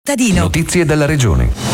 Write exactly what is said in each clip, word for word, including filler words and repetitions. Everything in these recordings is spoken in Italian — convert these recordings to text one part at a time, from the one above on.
Tadino. Notizie dalla regione.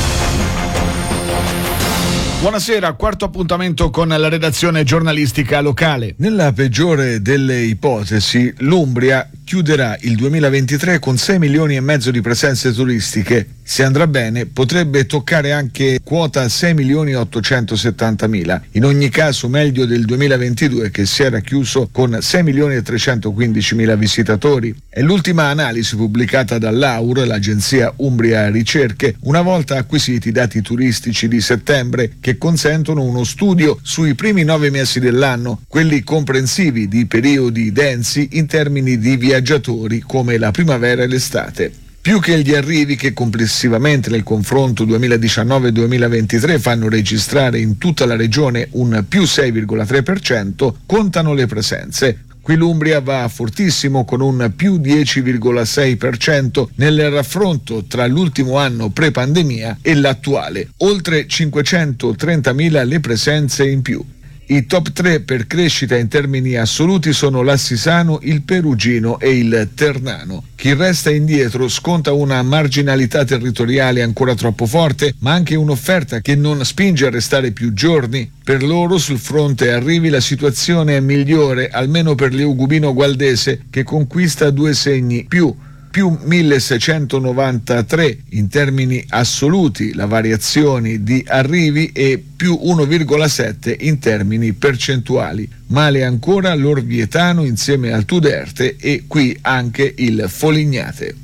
Buonasera, quarto appuntamento con la redazione giornalistica locale. Nella peggiore delle ipotesi, l'Umbria chiuderà il duemilaventitré con sei milioni e mezzo di presenze turistiche. Se andrà bene, potrebbe toccare anche quota sei milioni ottocentosettantamila. In ogni caso, meglio del duemilaventidue, che si era chiuso con sei milioni e trecentoquindicimila visitatori. È l'ultima analisi pubblicata dall'A U R, l'agenzia Umbria Ricerche, una volta acquisiti i dati turistici di settembre, che consentono uno studio sui primi nove mesi dell'anno, quelli comprensivi di periodi densi in termini di viaggiatori come la primavera e l'estate. Più che gli arrivi, che complessivamente nel confronto duemiladiciannove duemilaventitré fanno registrare in tutta la regione un più sei virgola tre per cento, contano le presenze. Qui l'Umbria va fortissimo con un più dieci virgola sei per cento nel raffronto tra l'ultimo anno pre-pandemia e l'attuale, oltre cinquecentotrentamila le presenze in più. I top tre per crescita in termini assoluti sono l'Assisano, il Perugino e il Ternano. Chi resta indietro sconta una marginalità territoriale ancora troppo forte, ma anche un'offerta che non spinge a restare più giorni. Per loro sul fronte arrivi la situazione è migliore, almeno per l'Eugubino Gualdese, che conquista due segni più. più milleseicentonovantatré in termini assoluti la variazione di arrivi e più uno virgola sette in termini percentuali. Male ancora l'Orvietano insieme al Tuderte e qui anche il Folignate.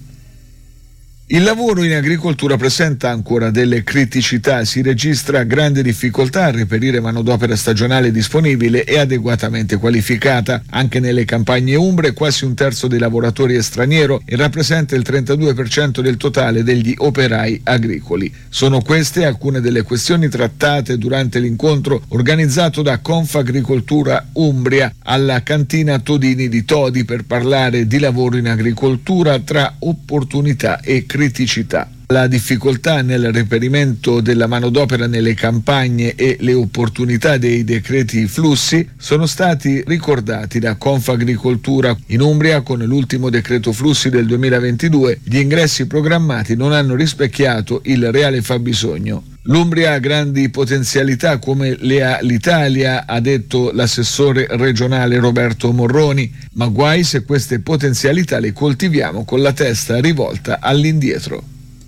Il lavoro in agricoltura presenta ancora delle criticità, si registra grande difficoltà a reperire manodopera stagionale disponibile e adeguatamente qualificata. Anche nelle campagne umbre quasi un terzo dei lavoratori è straniero e rappresenta il trentadue per cento del totale degli operai agricoli. Sono queste alcune delle questioni trattate durante l'incontro organizzato da Confagricoltura Umbria alla cantina Todini di Todi per parlare di lavoro in agricoltura tra opportunità e criticità. criticità. La difficoltà nel reperimento della manodopera nelle campagne e le opportunità dei decreti flussi sono stati ricordati da Confagricoltura. In Umbria, con l'ultimo decreto flussi del duemilaventidue, gli ingressi programmati non hanno rispecchiato il reale fabbisogno. L'Umbria ha grandi potenzialità come le ha l'Italia, ha detto l'assessore regionale Roberto Morroni, ma guai se queste potenzialità le coltiviamo con la testa rivolta all'indietro.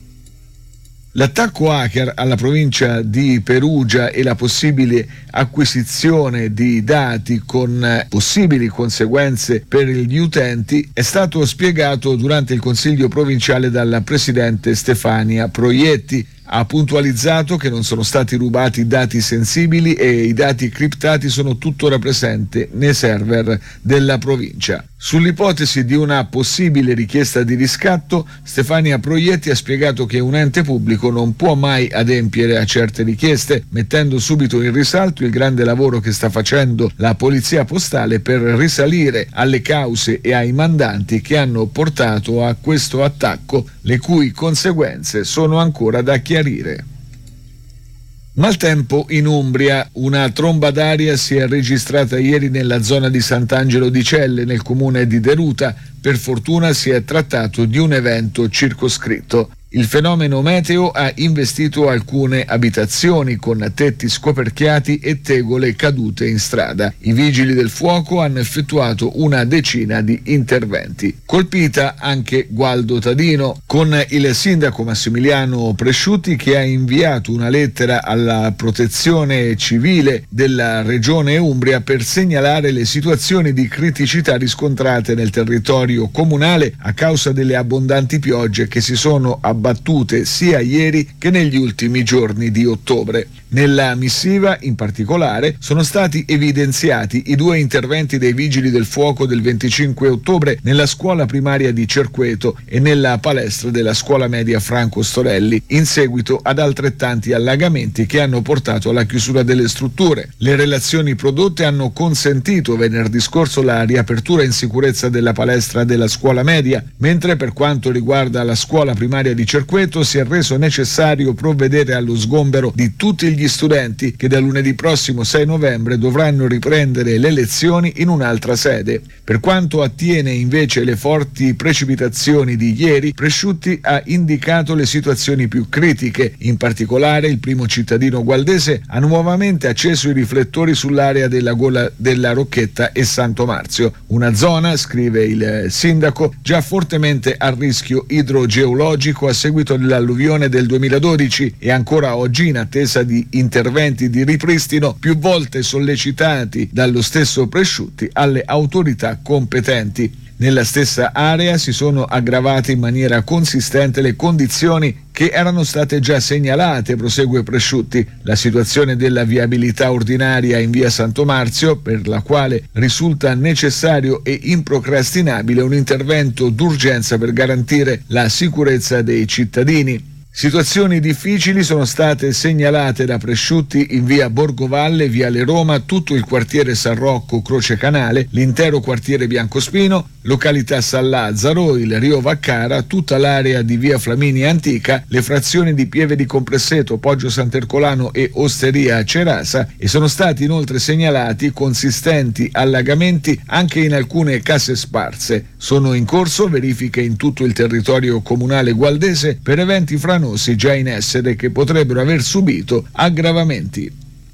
L'attacco hacker alla provincia di Perugia e la possibile acquisizione di dati con possibili conseguenze per gli utenti è stato spiegato durante il Consiglio provinciale dalla presidente Stefania Proietti. Ha puntualizzato che non sono stati rubati dati sensibili e i dati criptati sono tuttora presenti nei server della provincia. Sull'ipotesi di una possibile richiesta di riscatto, Stefania Proietti ha spiegato che un ente pubblico non può mai adempiere a certe richieste, mettendo subito in risalto il grande lavoro che sta facendo la Polizia Postale per risalire alle cause e ai mandanti che hanno portato a questo attacco, le cui conseguenze sono ancora da chiarire. Maltempo in Umbria. Una tromba d'aria si è registrata ieri nella zona di Sant'Angelo di Celle, nel comune di Deruta. Per fortuna si è trattato di un evento circoscritto. Il fenomeno meteo ha investito alcune abitazioni con tetti scoperchiati e tegole cadute in strada. I vigili del fuoco hanno effettuato una decina di interventi. Colpita anche Gualdo Tadino, con il sindaco Massimiliano Presciutti che ha inviato una lettera alla protezione civile della regione Umbria per segnalare le situazioni di criticità riscontrate nel territorio comunale a causa delle abbondanti piogge che si sono abbattute battute sia ieri che negli ultimi giorni di ottobre. Nella missiva, in particolare, sono stati evidenziati i due interventi dei vigili del fuoco del venticinque ottobre nella scuola primaria di Cerqueto e nella palestra della scuola media Franco Storelli, in seguito ad altrettanti allagamenti che hanno portato alla chiusura delle strutture. Le relazioni prodotte hanno consentito venerdì scorso la riapertura in sicurezza della palestra della scuola media, mentre per quanto riguarda la scuola primaria di Cerqueto si è reso necessario provvedere allo sgombero di tutti gli gli studenti che da lunedì prossimo sei novembre dovranno riprendere le lezioni in un'altra sede. Per quanto attiene invece le forti precipitazioni di ieri, Presciutti ha indicato le situazioni più critiche. In particolare il primo cittadino gualdese ha nuovamente acceso i riflettori sull'area della Gola della Rocchetta e Santo Marzio, una zona, scrive il sindaco, già fortemente a rischio idrogeologico a seguito dell'alluvione del duemiladodici e ancora oggi in attesa di interventi di ripristino più volte sollecitati dallo stesso Presciutti alle autorità competenti. Nella stessa area si sono aggravate in maniera consistente le condizioni che erano state già segnalate, prosegue Presciutti. La situazione della viabilità ordinaria in via Santo Marzio, per la quale risulta necessario e improcrastinabile un intervento d'urgenza per garantire la sicurezza dei cittadini. Situazioni difficili sono state segnalate da Presciutti in via Borgovalle, viale Roma, tutto il quartiere San Rocco, Croce Canale, l'intero quartiere Biancospino, località San Lazzaro, il Rio Vaccara, tutta l'area di via Flaminia Antica, le frazioni di Pieve di Compresseto, Poggio Sant'Ercolano e Osteria Cerasa, e sono stati inoltre segnalati consistenti allagamenti anche in alcune case sparse. Sono in corso verifiche in tutto il territorio comunale gualdese per eventi franosi già in essere che potrebbero aver subito aggravamenti.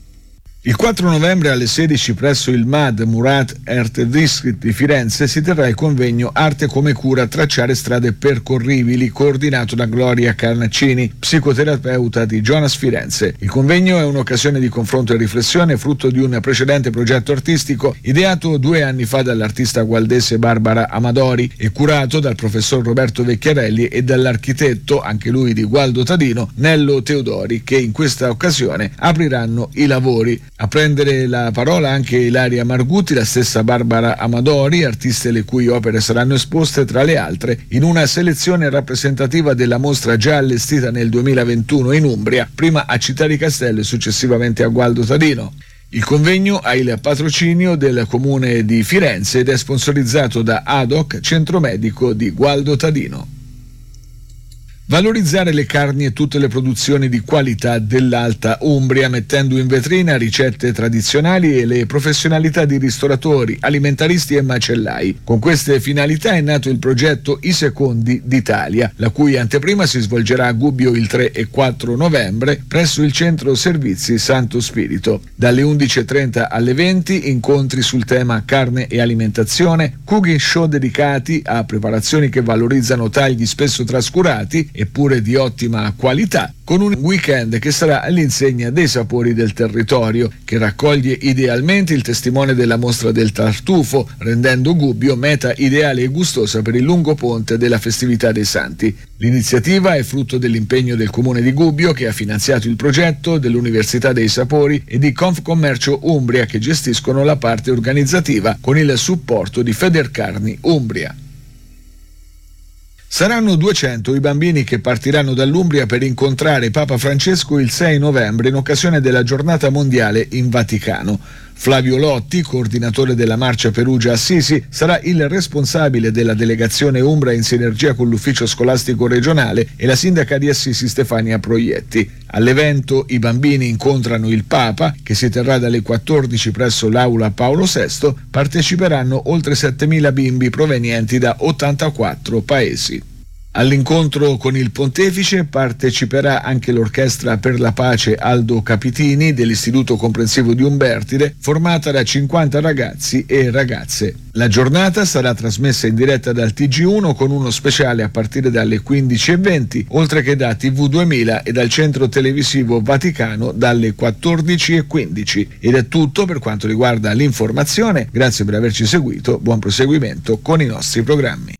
Il quattro novembre alle sedici presso il M A D Murat Art District di Firenze si terrà il convegno Arte come cura, tracciare strade percorribili, coordinato da Gloria Carnaccini, psicoterapeuta di Jonas Firenze. Il convegno è un'occasione di confronto e riflessione frutto di un precedente progetto artistico ideato due anni fa dall'artista gualdese Barbara Amadori e curato dal professor Roberto Vecchiarelli e dall'architetto, anche lui di Gualdo Tadino, Nello Teodori, che in questa occasione apriranno i lavori. A prendere la parola anche Ilaria Margutti, la stessa Barbara Amadori, artiste le cui opere saranno esposte tra le altre in una selezione rappresentativa della mostra già allestita nel duemilaventuno in Umbria, prima a Città di Castello e successivamente a Gualdo Tadino. Il convegno ha il patrocinio del Comune di Firenze ed è sponsorizzato da A D O C, Centro Medico di Gualdo Tadino. Valorizzare le carni e tutte le produzioni di qualità dell'Alta Umbria, mettendo in vetrina ricette tradizionali e le professionalità di ristoratori, alimentaristi e macellai. Con queste finalità è nato il progetto I Secondi d'Italia, la cui anteprima si svolgerà a Gubbio il tre e quattro novembre presso il Centro Servizi Santo Spirito. Dalle undici e trenta alle venti incontri sul tema carne e alimentazione, cooking show dedicati a preparazioni che valorizzano tagli spesso trascurati eppure di ottima qualità, con un weekend che sarà all'insegna dei sapori del territorio, che raccoglie idealmente il testimone della mostra del tartufo, rendendo Gubbio meta ideale e gustosa per il lungo ponte della festività dei Santi. L'iniziativa è frutto dell'impegno del Comune di Gubbio, che ha finanziato il progetto, dell'Università dei Sapori e di Confcommercio Umbria, che gestiscono la parte organizzativa con il supporto di Federcarni Umbria. Saranno duecento i bambini che partiranno dall'Umbria per incontrare Papa Francesco il sei novembre in occasione della giornata mondiale in Vaticano. Flavio Lotti, coordinatore della Marcia Perugia Assisi, sarà il responsabile della delegazione Umbra in sinergia con l'ufficio scolastico regionale e la sindaca di Assisi Stefania Proietti. All'evento i bambini incontrano il Papa, che si terrà dalle quattordici presso l'Aula Paolo sesto. Parteciperanno oltre settemila bimbi provenienti da ottantaquattro paesi. All'incontro con il Pontefice parteciperà anche l'Orchestra per la Pace Aldo Capitini dell'Istituto Comprensivo di Umbertide, formata da cinquanta ragazzi e ragazze. La giornata sarà trasmessa in diretta dal T G uno con uno speciale a partire dalle quindici e venti, oltre che da T V duemila e dal Centro Televisivo Vaticano dalle quattordici e quindici. Ed è tutto per quanto riguarda l'informazione. Grazie per averci seguito, buon proseguimento con i nostri programmi.